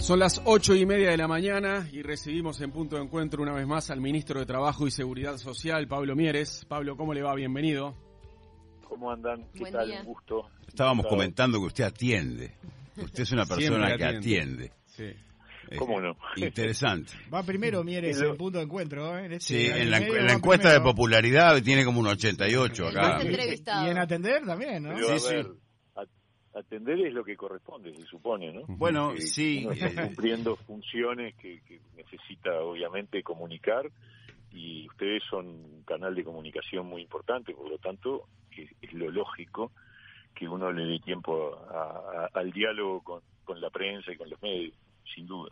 Son las 8:30 de la mañana y recibimos en Punto de Encuentro una vez más al ministro de Trabajo y Seguridad Social, Pablo Mieres. Pablo, ¿cómo le va? Bienvenido. ¿Cómo andan? ¿Qué Buen tal? día. Un gusto. Estábamos comentando que usted atiende. Usted es una persona que atiende. Sí. ¿Cómo no? Interesante. Va primero Mieres en Punto de Encuentro, ¿eh? Sí, en la encuesta de popularidad tiene como un 88 El acá. más entrevistado. Y en atender también, ¿no? Pero, Sí, a ver, atender es lo que corresponde, se supone, ¿no? Bueno, Que sí. uno está cumpliendo funciones que necesita, obviamente, comunicar, y ustedes son un canal de comunicación muy importante, por lo tanto, es lo lógico que uno le dé tiempo al diálogo con la prensa y con los medios, sin duda.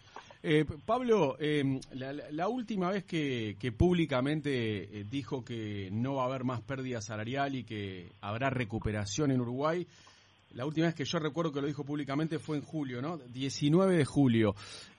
Pablo, la última vez que públicamente dijo que no va a haber más pérdida salarial y que habrá recuperación en Uruguay, la última vez que yo recuerdo que lo dijo públicamente fue en julio, ¿no? 19 de julio.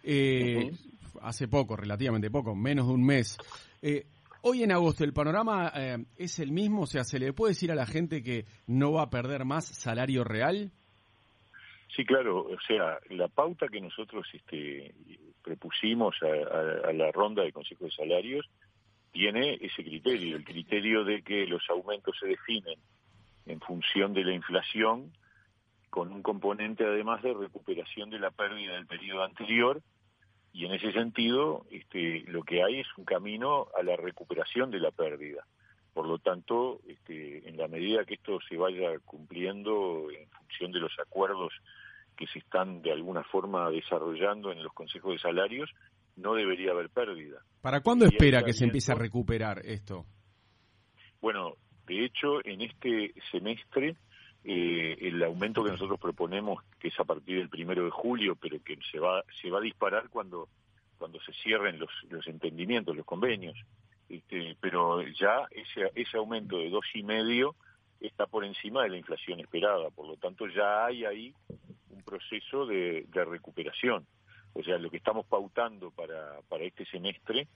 Hace poco, relativamente poco, menos de un mes. Hoy en agosto, ¿el panorama es el mismo? O sea, ¿se le puede decir a la gente que no va a perder más salario real? Sí, claro, o sea, la pauta que nosotros propusimos a la ronda de Consejo de Salarios tiene ese criterio, el criterio de que los aumentos se definen en función de la inflación, con un componente además de recuperación de la pérdida del periodo anterior, y en ese sentido lo que hay es un camino a la recuperación de la pérdida. Por lo tanto, en la medida que esto se vaya cumpliendo en función de los acuerdos que se están de alguna forma desarrollando en los consejos de salarios, no debería haber pérdida. ¿Para cuándo espera que se empiece a recuperar esto? Bueno, de hecho, en este semestre, el aumento que nosotros proponemos, que es a partir del 1 de julio, pero que se va a disparar cuando se cierren los entendimientos, los convenios. Pero ya ese aumento de 2,5 está por encima de la inflación esperada, por lo tanto ya hay ahí un proceso de recuperación. O sea, lo que estamos pautando para este semestre,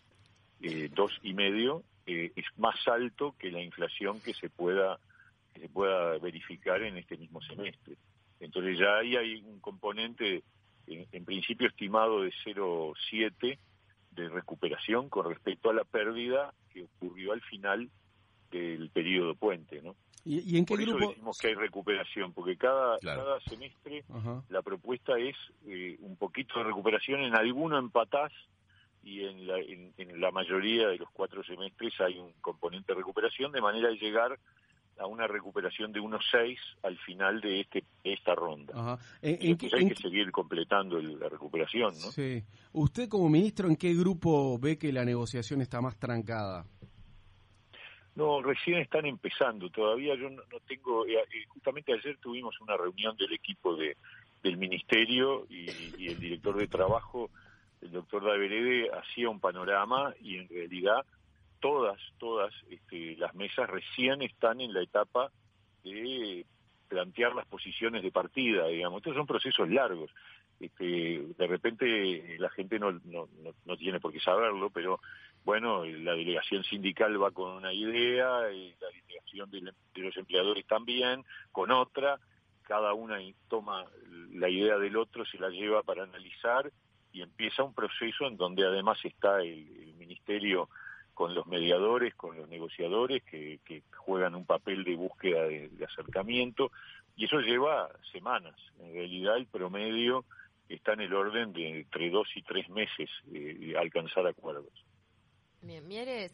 2,5, es más alto que la inflación que se pueda verificar en este mismo semestre. Entonces ya ahí hay un componente, en principio estimado de 0,7 de recuperación con respecto a la pérdida que ocurrió al final del periodo puente, ¿no? ¿Y en qué Por eso grupo decimos que hay recuperación, porque cada semestre la propuesta es un poquito de recuperación, en alguno empatás, y en la mayoría de los 4 semestres hay un componente de recuperación, de manera de llegar a una recuperación de 1,6 al final de esta ronda. Entonces hay que seguir completando la recuperación, ¿no? Sí. Usted como ministro, ¿en qué grupo ve que la negociación está más trancada? No, recién están empezando. Todavía yo no tengo... justamente ayer tuvimos una reunión del equipo del ministerio y el director de trabajo, el doctor Daverede, hacía un panorama y en realidad todas las mesas recién están en la etapa de plantear las posiciones de partida, digamos. Estos son procesos largos. De repente la gente no tiene por qué saberlo, pero bueno, la delegación sindical va con una idea, y la delegación de los empleadores también, con otra, cada una toma la idea del otro, se la lleva para analizar, y empieza un proceso en donde además está el ministerio con los mediadores, con los negociadores, que juegan un papel de búsqueda de acercamiento, y eso lleva semanas. En realidad el promedio está en el orden de entre 2 y 3 meses alcanzar acuerdos. Bien, Mieres,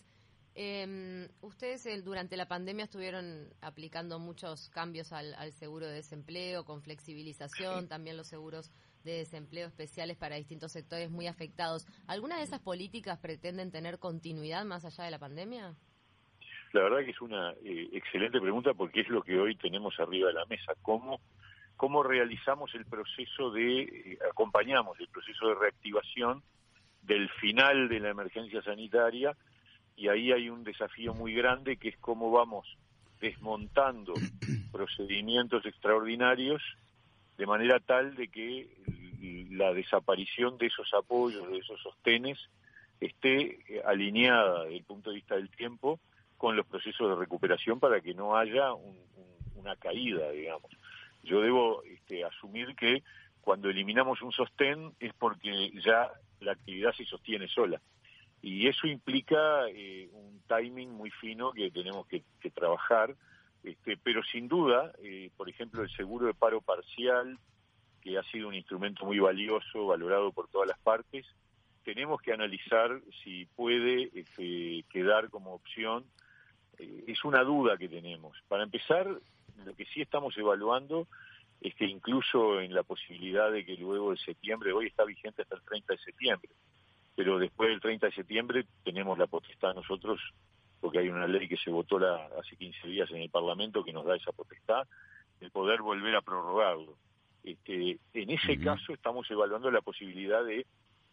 ustedes durante la pandemia estuvieron aplicando muchos cambios al seguro de desempleo, con flexibilización, también los seguros de desempleo especiales para distintos sectores muy afectados. ¿Alguna de esas políticas pretenden tener continuidad más allá de la pandemia? La verdad que es una excelente pregunta, porque es lo que hoy tenemos arriba de la mesa. ¿Cómo realizamos el proceso acompañamos el proceso de reactivación del final de la emergencia sanitaria? Y ahí hay un desafío muy grande, que es cómo vamos desmontando procedimientos extraordinarios de manera tal de que la desaparición de esos apoyos, de esos sostenes, esté alineada desde el punto de vista del tiempo con los procesos de recuperación, para que no haya una caída, digamos. Yo debo asumir que cuando eliminamos un sostén es porque ya la actividad se sostiene sola. Y eso implica un timing muy fino que tenemos que trabajar, pero sin duda, por ejemplo, el seguro de paro parcial, que ha sido un instrumento muy valioso, valorado por todas las partes, tenemos que analizar si puede quedar como opción. Es una duda que tenemos. Para empezar, lo que sí estamos evaluando es que incluso en la posibilidad de que luego de septiembre, hoy está vigente hasta el 30 de septiembre, pero después del 30 de septiembre tenemos la potestad nosotros, porque hay una ley que se votó hace 15 días en el Parlamento que nos da esa potestad, de poder volver a prorrogarlo. En ese caso estamos evaluando la posibilidad de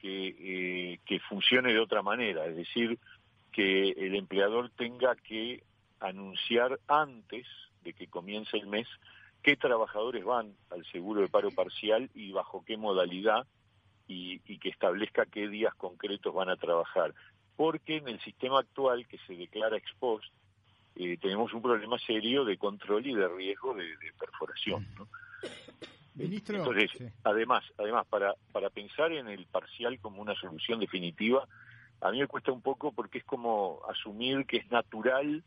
que funcione de otra manera, es decir, que el empleador tenga que anunciar antes de que comience el mes qué trabajadores van al seguro de paro parcial y bajo qué modalidad, y que establezca qué días concretos van a trabajar. Porque en el sistema actual, que se declara ex post, tenemos un problema serio de control y de riesgo de perforación, ¿no? Ministro, entonces, sí. además, para pensar en el parcial como una solución definitiva, a mí me cuesta un poco porque es como asumir que es natural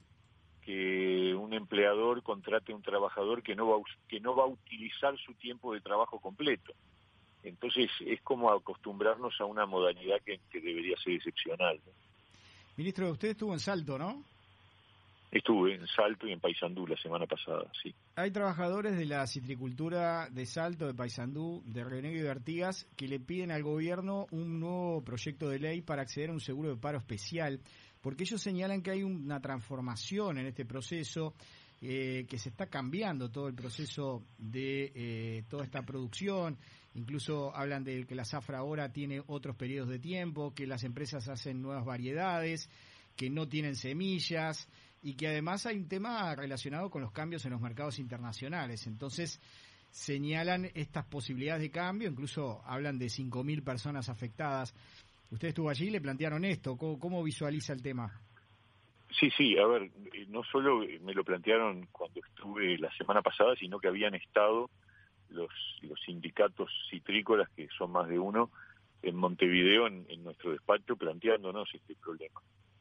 que un empleador contrate a un trabajador que no va a utilizar su tiempo de trabajo completo. Entonces es como acostumbrarnos a una modalidad que debería ser excepcional, ¿no? Ministro, usted estuvo en Salto, ¿no? Estuve en Salto y en Paysandú la semana pasada, sí. Hay trabajadores de la citricultura de Salto, de Paysandú, de Renego y de Artigas, que le piden al gobierno un nuevo proyecto de ley para acceder a un seguro de paro especial, porque ellos señalan que hay una transformación en este proceso, que se está cambiando todo el proceso de toda esta producción. Incluso hablan de que la zafra ahora tiene otros periodos de tiempo, que las empresas hacen nuevas variedades, que no tienen semillas, y que además hay un tema relacionado con los cambios en los mercados internacionales. Entonces señalan estas posibilidades de cambio, incluso hablan de 5.000 personas afectadas. Usted estuvo allí y le plantearon esto. ¿Cómo visualiza el tema? Sí, a ver, no solo me lo plantearon cuando estuve la semana pasada, sino que habían estado los sindicatos citrícolas, que son más de uno, en Montevideo, en nuestro despacho, planteándonos este problema.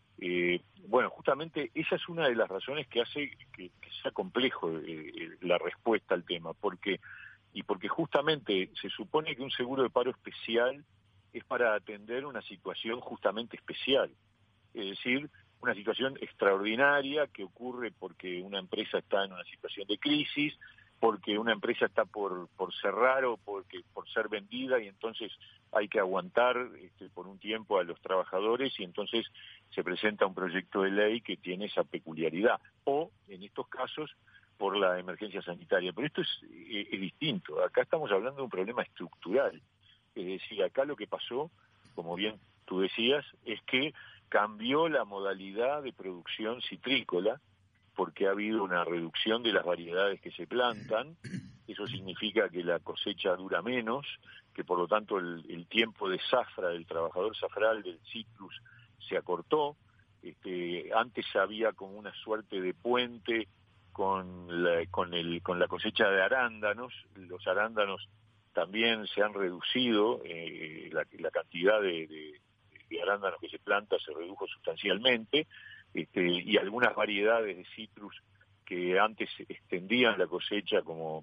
Bueno, justamente esa es una de las razones que hace que sea complejo la respuesta al tema, porque justamente se supone que un seguro de paro especial es para atender una situación justamente especial, es decir, una situación extraordinaria que ocurre porque una empresa está en una situación de crisis, porque una empresa está por cerrar o por ser vendida, y entonces hay que aguantar por un tiempo a los trabajadores, y entonces se presenta un proyecto de ley que tiene esa peculiaridad, o en estos casos por la emergencia sanitaria. Pero esto es distinto. Acá estamos hablando de un problema estructural, es decir, acá lo que pasó, como bien tú decías, es que cambió la modalidad de producción citrícola, porque ha habido una reducción de las variedades que se plantan. Eso significa que la cosecha dura menos, que por lo tanto el tiempo de zafra del trabajador zafral del citrus se acortó. Antes había como una suerte de puente con la cosecha de arándanos. Los arándanos también se han reducido, la cantidad de arándanos que se planta se redujo sustancialmente, y algunas variedades de citrus que antes extendían la cosecha como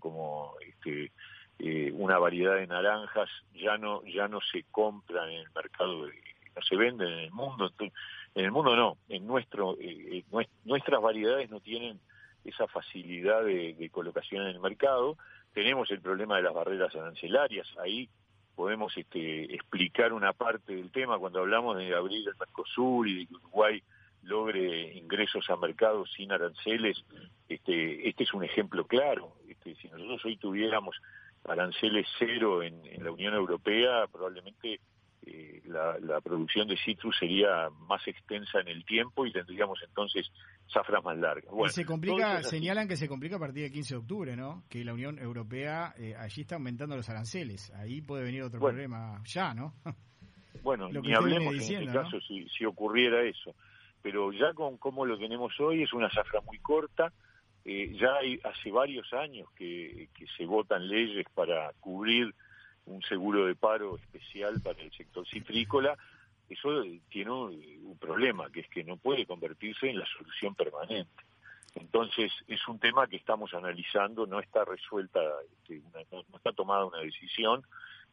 una variedad de naranjas ya no se compran en el mercado, no se venden en el mundo. Entonces, en el mundo no, en nuestras variedades no tienen esa facilidad de colocación en el mercado. Tenemos el problema de las barreras arancelarias. Ahí podemos explicar una parte del tema cuando hablamos de abrir el Mercosur y de que Uruguay logre ingresos a mercados sin aranceles. Este es un ejemplo claro. Si nosotros hoy tuviéramos aranceles cero en la Unión Europea, probablemente la producción de citrus sería más extensa en el tiempo y tendríamos entonces zafras más largas. Bueno, y se complica, señalan que se complica a partir del 15 de octubre, ¿no? Que la Unión Europea allí está aumentando los aranceles. Ahí puede venir otro problema ya, ¿no? Bueno, ni hablemos en este caso, ¿no? si ocurriera eso. Pero ya con cómo lo tenemos hoy, es una zafra muy corta. Ya hace varios años que se votan leyes para cubrir un seguro de paro especial para el sector citrícola. Eso tiene un problema, que es que no puede convertirse en la solución permanente. Entonces, es un tema que estamos analizando, no está resuelta, no está tomada una decisión.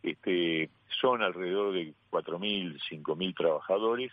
Son alrededor de 4.000, 5.000 trabajadores.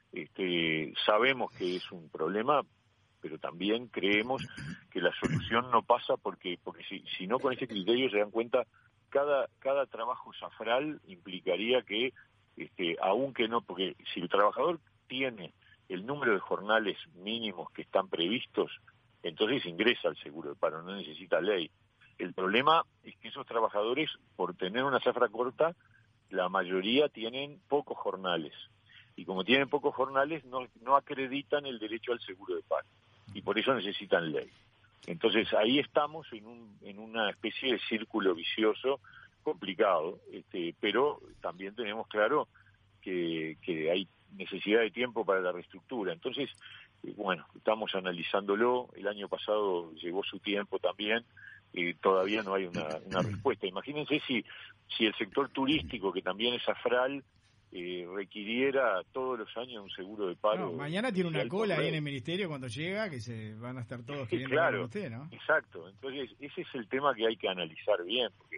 Sabemos que es un problema, pero también creemos que la solución no pasa porque si no, con ese criterio se dan cuenta, cada trabajo zafral implicaría que, aunque no, porque si el trabajador tiene el número de jornales mínimos que están previstos, entonces ingresa al seguro de paro, no necesita ley. El problema es que esos trabajadores, por tener una zafra corta, la mayoría tienen pocos jornales. Y como tienen pocos jornales, no acreditan el derecho al seguro de paro. Y por eso necesitan ley. Entonces ahí estamos en una especie de círculo vicioso complicado, pero también tenemos claro que hay necesidad de tiempo para la reestructura. Entonces, bueno, estamos analizándolo. El año pasado llevó su tiempo también. Todavía no hay una respuesta. Imagínense si el sector turístico, que también es zafral, requiriera todos los años un seguro de paro. No, mañana tiene una cola ahí en el ministerio cuando llega, que se van a estar todos queriendo hablar con usted, ¿no? Exacto. Entonces, ese es el tema que hay que analizar bien, porque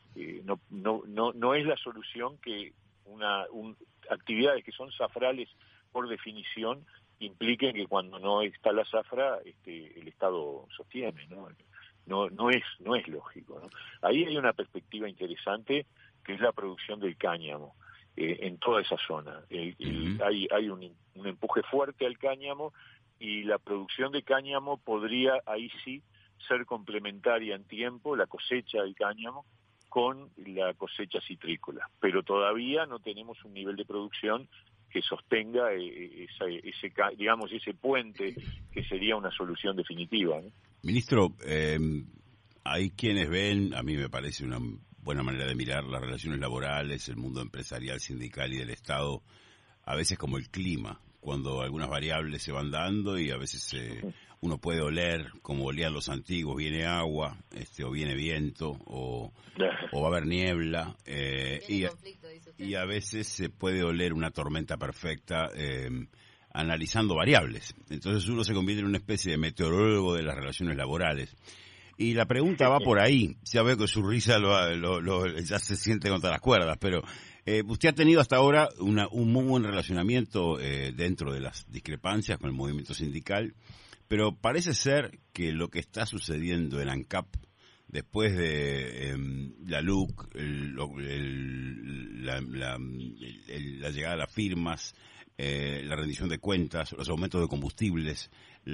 no es la solución que actividades que son zafrales por definición impliquen que cuando no está la zafra el Estado sostiene, ¿no? No es lógico, ¿no? Ahí hay una perspectiva interesante, que es la producción del cáñamo en toda esa zona. Hay un empuje fuerte al cáñamo, y la producción de cáñamo podría ahí sí ser complementaria en tiempo, la cosecha del cáñamo, con la cosecha citrícola, pero todavía no tenemos un nivel de producción que sostenga ese puente que sería una solución definitiva, ¿no? Ministro, hay quienes ven, a mí me parece una buena manera de mirar las relaciones laborales, el mundo empresarial, sindical y del Estado, a veces como el clima, cuando algunas variables se van dando y a veces uno puede oler, como olían los antiguos, viene agua, o viene viento, o va a haber niebla, y a veces se puede oler una tormenta perfecta analizando variables. Entonces uno se convierte en una especie de meteorólogo de las relaciones laborales. Y la pregunta va por ahí. Ya veo que su risa ya se siente contra las cuerdas, pero usted ha tenido hasta ahora un muy buen relacionamiento dentro de las discrepancias con el movimiento sindical, pero parece ser que lo que está sucediendo en ANCAP, después de la LUC, la llegada de las firmas, la rendición de cuentas, los aumentos de combustibles,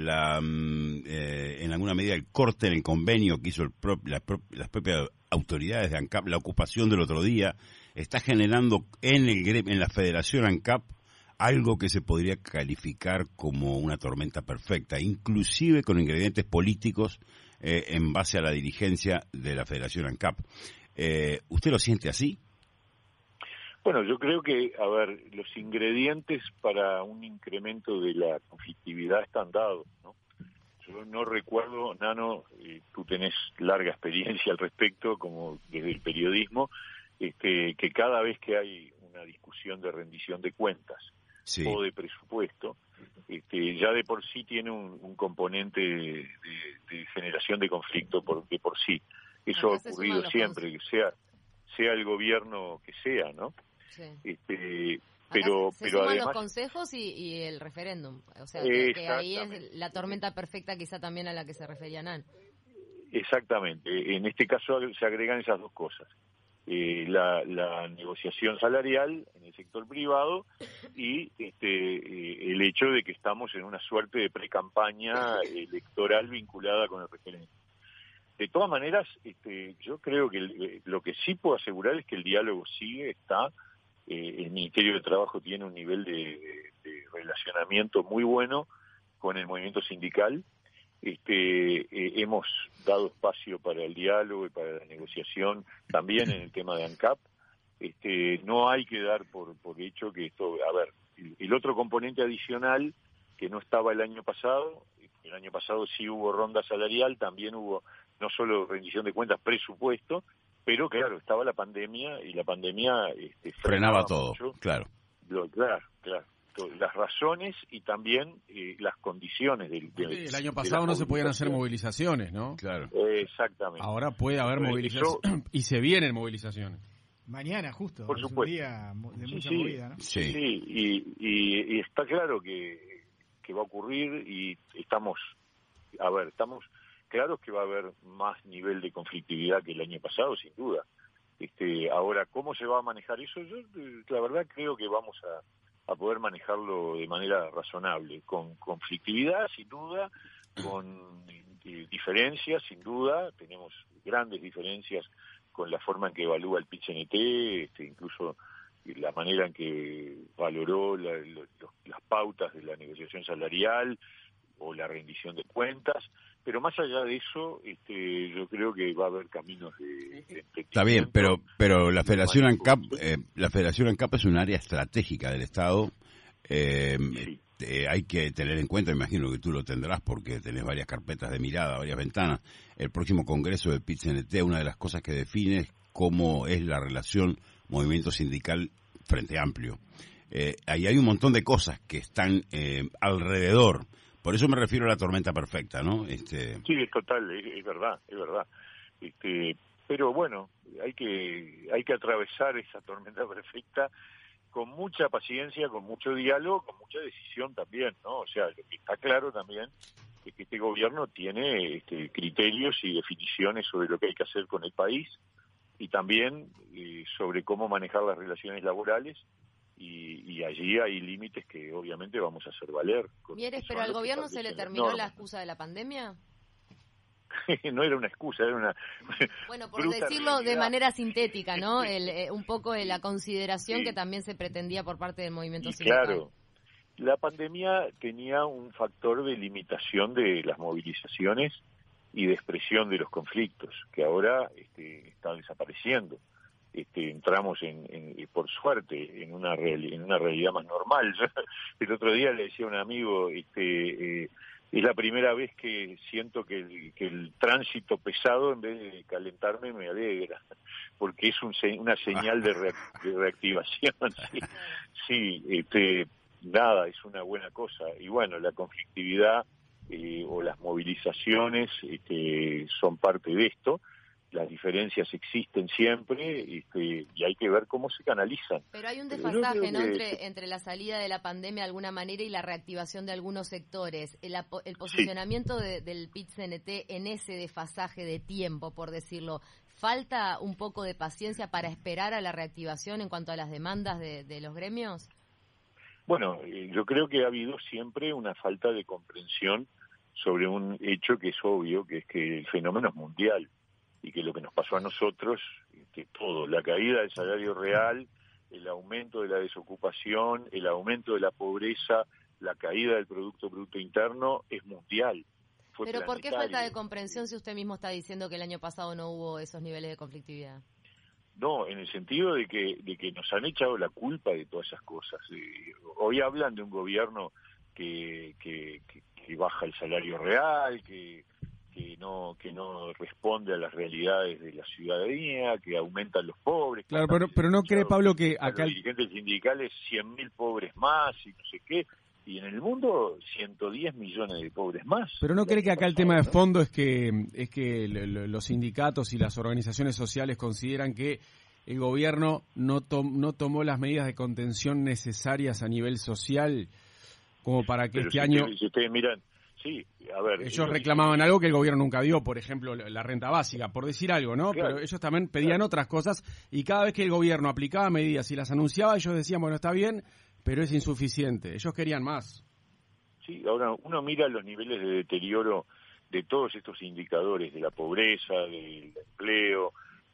en alguna medida el corte en el convenio que hizo las propias autoridades de ANCAP, la ocupación del otro día, está generando en la Federación ANCAP algo que se podría calificar como una tormenta perfecta, inclusive con ingredientes políticos en base a la dirigencia de la Federación ANCAP. ¿Usted lo siente así? Bueno, yo creo que, los ingredientes para un incremento de la conflictividad están dados, ¿no? Yo no recuerdo, Nano, tú tenés larga experiencia al respecto, como desde el periodismo, que cada vez que hay una discusión de rendición de cuentas, sí, o de presupuesto, ya de por sí tiene un componente de generación de conflicto de por sí. Eso ha ocurrido siempre, que sea el gobierno que sea, ¿no? Sí. Pero además los consejos y el referéndum, o sea, que ahí es la tormenta perfecta quizá también a la que se refería Nan. Exactamente, en este caso se agregan esas dos cosas. La negociación salarial en el sector privado y el hecho de que estamos en una suerte de pre-campaña electoral vinculada con el referéndum. De todas maneras, yo creo que lo que sí puedo asegurar es que el diálogo está. El Ministerio de Trabajo tiene un nivel de relacionamiento muy bueno con el movimiento sindical. Hemos dado espacio para el diálogo y para la negociación también en el tema de ANCAP. No hay que dar por hecho que esto... el otro componente adicional que no estaba el año pasado sí hubo ronda salarial, también hubo no solo rendición de cuentas, presupuesto, pero claro, estaba la pandemia y la pandemia frenaba todo, mucho. claro. Claro. Las razones y también las condiciones el año pasado no se podían hacer movilizaciones, ¿no? Claro. Exactamente. Ahora puede haber movilizaciones y se vienen movilizaciones. Mañana justo, por supuesto. Es un día de mucha movida, ¿no? Sí, y está claro que va a ocurrir y estamos claros que va a haber más nivel de conflictividad que el año pasado, sin duda. Ahora, ¿cómo se va a manejar eso? Yo, la verdad, creo que vamos a poder manejarlo de manera razonable, con conflictividad, sin duda, con diferencias, sin duda. Tenemos grandes diferencias con la forma en que evalúa el PIT-CNT, incluso la manera en que valoró las pautas de la negociación salarial o la rendición de cuentas, pero más allá de eso, yo creo que va a haber caminos de Está bien, pero la Federación ANCAP es un área estratégica del Estado. Hay que tener en cuenta, imagino que tú lo tendrás porque tenés varias carpetas de mirada, varias ventanas. El próximo congreso de PIT-CNT, una de las cosas que define es cómo es la relación movimiento sindical Frente Amplio. Ahí hay un montón de cosas que están alrededor. Por eso me refiero a la tormenta perfecta, ¿no? Sí, es total, es verdad. Pero bueno, hay que atravesar esa tormenta perfecta con mucha paciencia, con mucho diálogo, con mucha decisión también, ¿no? O sea, lo que está claro también es que este gobierno tiene criterios y definiciones sobre lo que hay que hacer con el país y también sobre cómo manejar las relaciones laborales. Y allí hay límites que obviamente vamos a hacer valer. Mieres, pero al gobierno se le terminó la excusa de la pandemia. No era una excusa, era una... Bueno, por decirlo de manera sintética, ¿no? Un poco de la consideración que también se pretendía por parte del movimiento sindical. Claro, la pandemia tenía un factor de limitación de las movilizaciones y de expresión de los conflictos, que ahora está desapareciendo. Entramos por suerte en una realidad más normal. Yo, el otro día le decía a un amigo, es la primera vez que siento que el tránsito pesado, en vez de calentarme, me alegra, porque es una señal de reactivación. Sí, nada, es una buena cosa. Y bueno, la conflictividad o las movilizaciones son parte de esto. Las diferencias existen siempre y hay que ver cómo se canalizan. Pero hay un desfasaje, ¿no? Entre la salida de la pandemia de alguna manera y la reactivación de algunos sectores. El posicionamiento del PIT-CNT en ese desfasaje de tiempo, por decirlo, ¿falta un poco de paciencia para esperar a la reactivación en cuanto a las demandas de los gremios? Bueno, yo creo que ha habido siempre una falta de comprensión sobre un hecho que es obvio, que es que el fenómeno es mundial. Y que lo que nos pasó a nosotros, todo, la caída del salario real, el aumento de la desocupación, el aumento de la pobreza, la caída del Producto Bruto Interno, es mundial. Pero planetario. ¿Por qué falta de comprensión si usted mismo está diciendo que el año pasado no hubo esos niveles de conflictividad? No, en el sentido de que nos han echado la culpa de todas esas cosas. Hoy hablan de un gobierno que baja el salario real, que no responde a las realidades de la ciudadanía, que aumentan los pobres. Claro, pero no cree, Pablo, que acá... Los dirigentes sindicales, 100.000 pobres más y no sé qué, y en el mundo 110 millones de pobres más. Pero no cree que acá el tema de fondo es que los sindicatos y las organizaciones sociales consideran que el gobierno no tomó las medidas de contención necesarias a nivel social como para que este año... Si ustedes miran... Sí, a ver... Ellos reclamaban algo que el gobierno nunca dio, por ejemplo, la renta básica, por decir algo, ¿no? Claro, pero ellos también pedían otras cosas y cada vez que el gobierno aplicaba medidas y las anunciaba, ellos decían, bueno, está bien, pero es insuficiente. Ellos querían más. Sí, ahora uno mira los niveles de deterioro de todos estos indicadores, de la pobreza, del empleo,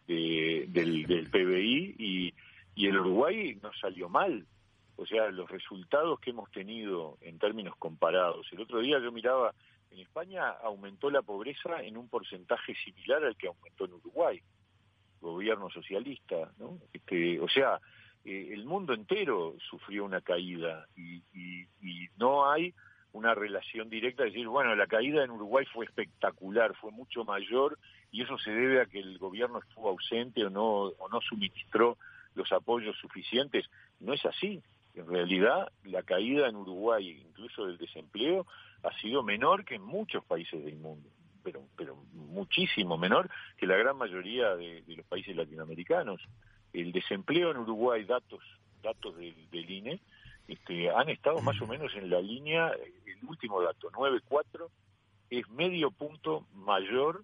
del PBI, y el Uruguay no salió mal. O sea, los resultados que hemos tenido en términos comparados. El otro día yo miraba, en España aumentó la pobreza en un porcentaje similar al que aumentó en Uruguay, gobierno socialista, ¿no? O sea, el mundo entero sufrió una caída y no hay una relación directa, decir, bueno, la caída en Uruguay fue espectacular, fue mucho mayor, y eso se debe a que el gobierno estuvo ausente o no suministró los apoyos suficientes. No es así. En realidad, la caída en Uruguay, incluso del desempleo, ha sido menor que en muchos países del mundo, pero muchísimo menor que la gran mayoría de los países latinoamericanos. El desempleo en Uruguay, datos del INE, han estado más o menos en la línea, el último dato, 9,4, es medio punto mayor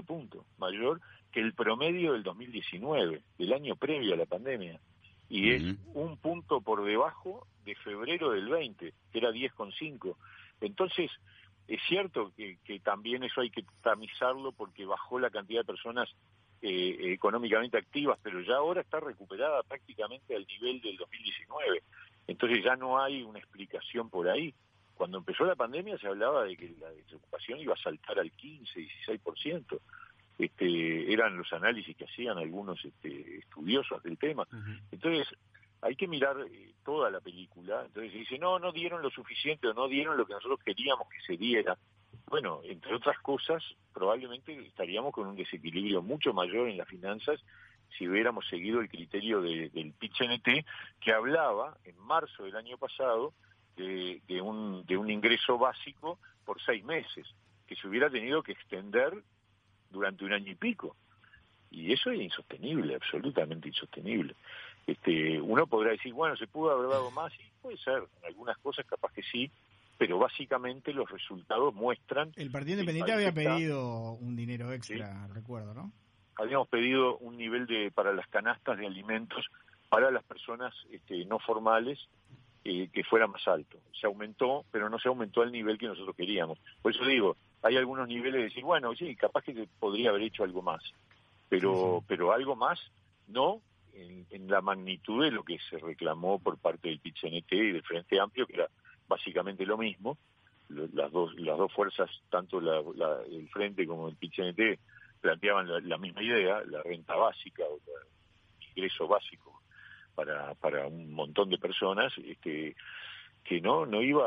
que el promedio del 2019, del año previo a la pandemia, y es un punto por debajo de febrero del 20, que era 10,5. Entonces, es cierto que también eso hay que tamizarlo porque bajó la cantidad de personas económicamente activas, pero ya ahora está recuperada prácticamente al nivel del 2019. Entonces ya no hay una explicación por ahí. Cuando empezó la pandemia se hablaba de que la desocupación iba a saltar al 15, 16%. Eran los análisis que hacían algunos estudiosos del tema. Entonces hay que mirar toda la película. Entonces se dice, no dieron lo suficiente o no dieron lo que nosotros queríamos que se diera. Bueno, entre otras cosas, probablemente estaríamos con un desequilibrio mucho mayor en las finanzas si hubiéramos seguido el criterio del PIT-CNT, que hablaba en marzo del año pasado de un ingreso básico por 6 meses, que se hubiera tenido que extender durante 1 año y pico. Y eso es insostenible, absolutamente insostenible. Uno podrá decir, bueno, ¿se pudo haber dado más? Y puede ser, en algunas cosas capaz que sí, pero básicamente los resultados muestran... El Partido Independiente había pedido un dinero extra, ¿sí? Recuerdo, ¿no? Habíamos pedido un nivel para las canastas de alimentos para las personas no formales que fuera más alto. Se aumentó, pero no se aumentó al nivel que nosotros queríamos. Por eso digo, hay algunos niveles de decir, bueno, sí, capaz que se podría haber hecho algo más, pero algo más no en la magnitud de lo que se reclamó por parte del PIT-CNT y del Frente Amplio, que era básicamente lo mismo. Las dos fuerzas, tanto el Frente como el PIT-CNT, planteaban la misma idea, la renta básica o el ingreso básico para un montón de personas, que no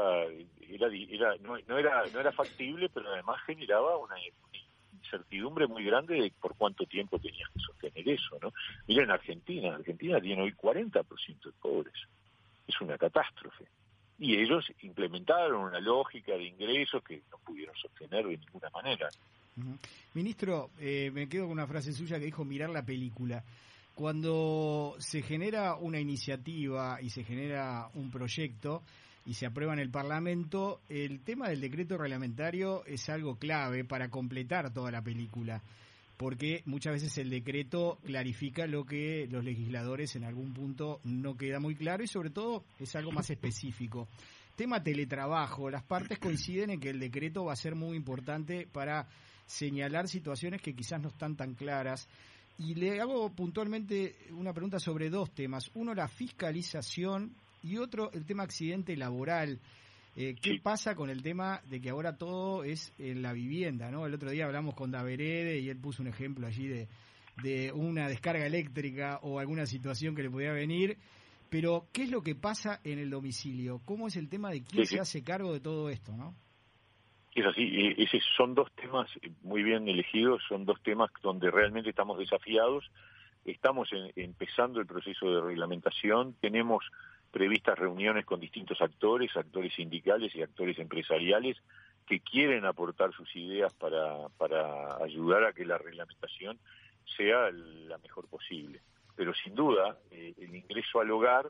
era factible, pero además generaba una incertidumbre muy grande de por cuánto tiempo tenías que sostener eso, ¿no? Miren, Argentina tiene hoy 40% de pobres. Es una catástrofe. Y ellos implementaron una lógica de ingresos que no pudieron sostener de ninguna manera. Ministro, me quedo con una frase suya que dijo mirar la película. Cuando se genera una iniciativa y se genera un proyecto y se aprueba en el Parlamento, el tema del decreto reglamentario es algo clave para completar toda la película, porque muchas veces el decreto clarifica lo que los legisladores en algún punto no queda muy claro y sobre todo es algo más específico. Tema teletrabajo, las partes coinciden en que el decreto va a ser muy importante para señalar situaciones que quizás no están tan claras. Y le hago puntualmente una pregunta sobre 2 temas. Uno, la fiscalización, y otro, el tema accidente laboral. ¿Qué pasa con el tema de que ahora todo es en la vivienda, ¿no? El otro día hablamos con Daverede y él puso un ejemplo allí de una descarga eléctrica o alguna situación que le podía venir. Pero, ¿qué es lo que pasa en el domicilio? ¿Cómo es el tema de quién se hace cargo de todo esto, no? Es así, son 2 temas muy bien elegidos, son 2 temas donde realmente estamos desafiados. Estamos empezando el proceso de reglamentación, tenemos previstas reuniones con distintos actores sindicales y actores empresariales que quieren aportar sus ideas para ayudar a que la reglamentación sea la mejor posible. Pero sin duda, el ingreso al hogar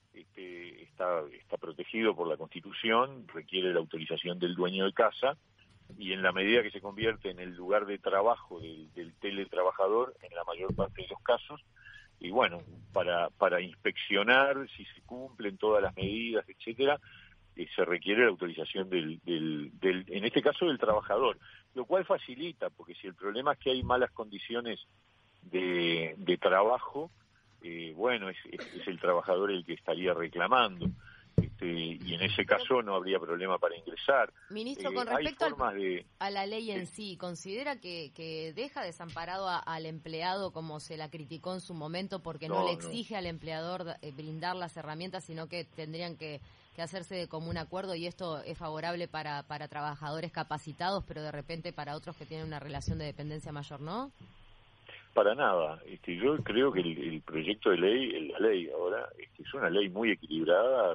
está protegido por la Constitución, requiere la autorización del dueño de casa, y en la medida que se convierte en el lugar de trabajo del teletrabajador, en la mayor parte de los casos, y bueno, para inspeccionar si se cumplen todas las medidas, etcétera, se requiere la autorización en este caso del trabajador, lo cual facilita, porque si el problema es que hay malas condiciones de trabajo, bueno, es el trabajador el que estaría reclamando, y en ese caso no habría problema para ingresar. Ministro, con respecto a la ley en sí, ¿considera que deja desamparado al empleado como se la criticó en su momento porque no le exige al empleador brindar las herramientas, sino que tendrían que que hacerse de común acuerdo y esto es favorable para trabajadores capacitados, pero de repente para otros que tienen una relación de dependencia mayor, ¿no? Para nada. Yo creo que el proyecto de ley, la ley ahora, es una ley muy equilibrada,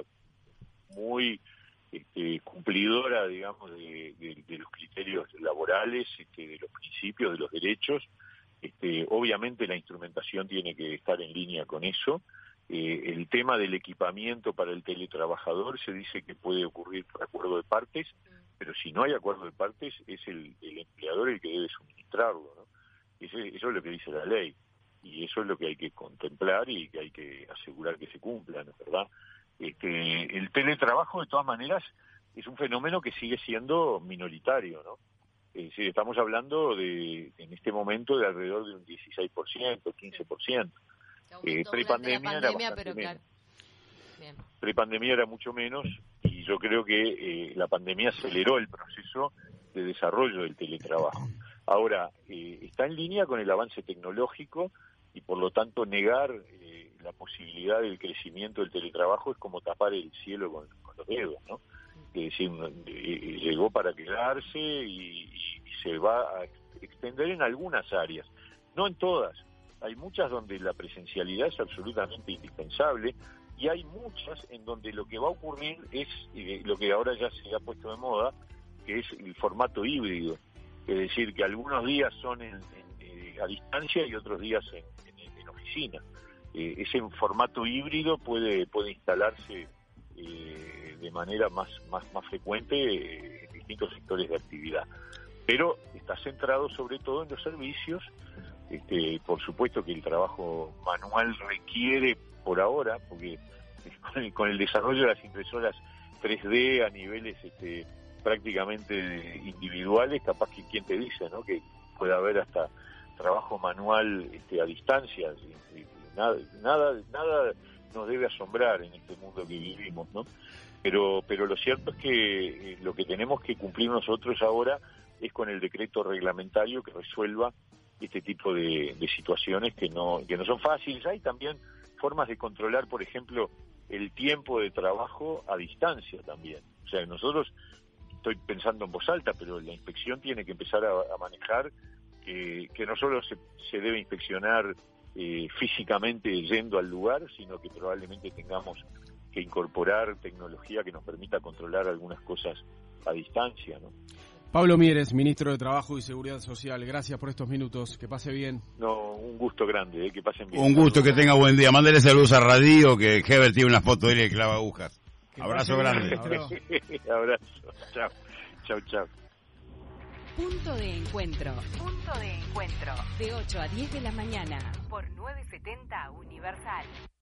muy cumplidora, digamos, de los criterios laborales, de los principios, de los derechos. Obviamente la instrumentación tiene que estar en línea con eso. El tema del equipamiento para el teletrabajador se dice que puede ocurrir por acuerdo de partes, pero si no hay acuerdo de partes es el empleador el que debe suministrarlo, ¿no? Eso es lo que dice la ley, y eso es lo que hay que contemplar y que hay que asegurar que se cumpla, ¿no es verdad? El teletrabajo, de todas maneras, es un fenómeno que sigue siendo minoritario, ¿no? Es decir, estamos hablando en este momento de alrededor de un 16%, 15%. Prepandemia era bastante menos. Claro. Prepandemia era mucho menos, y yo creo que la pandemia aceleró el proceso de desarrollo del teletrabajo. Ahora, está en línea con el avance tecnológico y por lo tanto negar la posibilidad del crecimiento del teletrabajo es como tapar el cielo con los dedos, ¿no? Es decir, llegó para quedarse y se va a extender en algunas áreas, no en todas. Hay muchas donde la presencialidad es absolutamente indispensable y hay muchas en donde lo que va a ocurrir es lo que ahora ya se ha puesto de moda, que es el formato híbrido. Es decir, que algunos días son a distancia y otros días en oficina. Ese formato híbrido puede instalarse de manera más frecuente en distintos sectores de actividad. Pero está centrado sobre todo en los servicios. Por supuesto que el trabajo manual requiere, por ahora, porque con el desarrollo de las impresoras 3D a niveles prácticamente individuales, capaz que quien te dice, ¿no?, que puede haber hasta trabajo manual a distancia. Nada nos debe asombrar en este mundo que vivimos, ¿no? Pero lo cierto es que lo que tenemos que cumplir nosotros ahora es con el decreto reglamentario que resuelva este tipo de situaciones que no son fáciles. Hay también formas de controlar, por ejemplo, el tiempo de trabajo a distancia también. O sea, nosotros, estoy pensando en voz alta, pero la inspección tiene que empezar a manejar que no solo se debe inspeccionar físicamente yendo al lugar, sino que probablemente tengamos que incorporar tecnología que nos permita controlar algunas cosas a distancia, ¿no? Pablo Mieres, ministro de Trabajo y Seguridad Social, gracias por estos minutos, que pase bien. No, un gusto grande, que pasen bien. Un gusto, que tenga buen día. Mándale saludos a Radio, que Heber tiene una foto de él que clava agujas. Abrazo grande. Abrazo. Chao. Punto de encuentro. De 8 a 10 de la mañana. Por 970 Universal.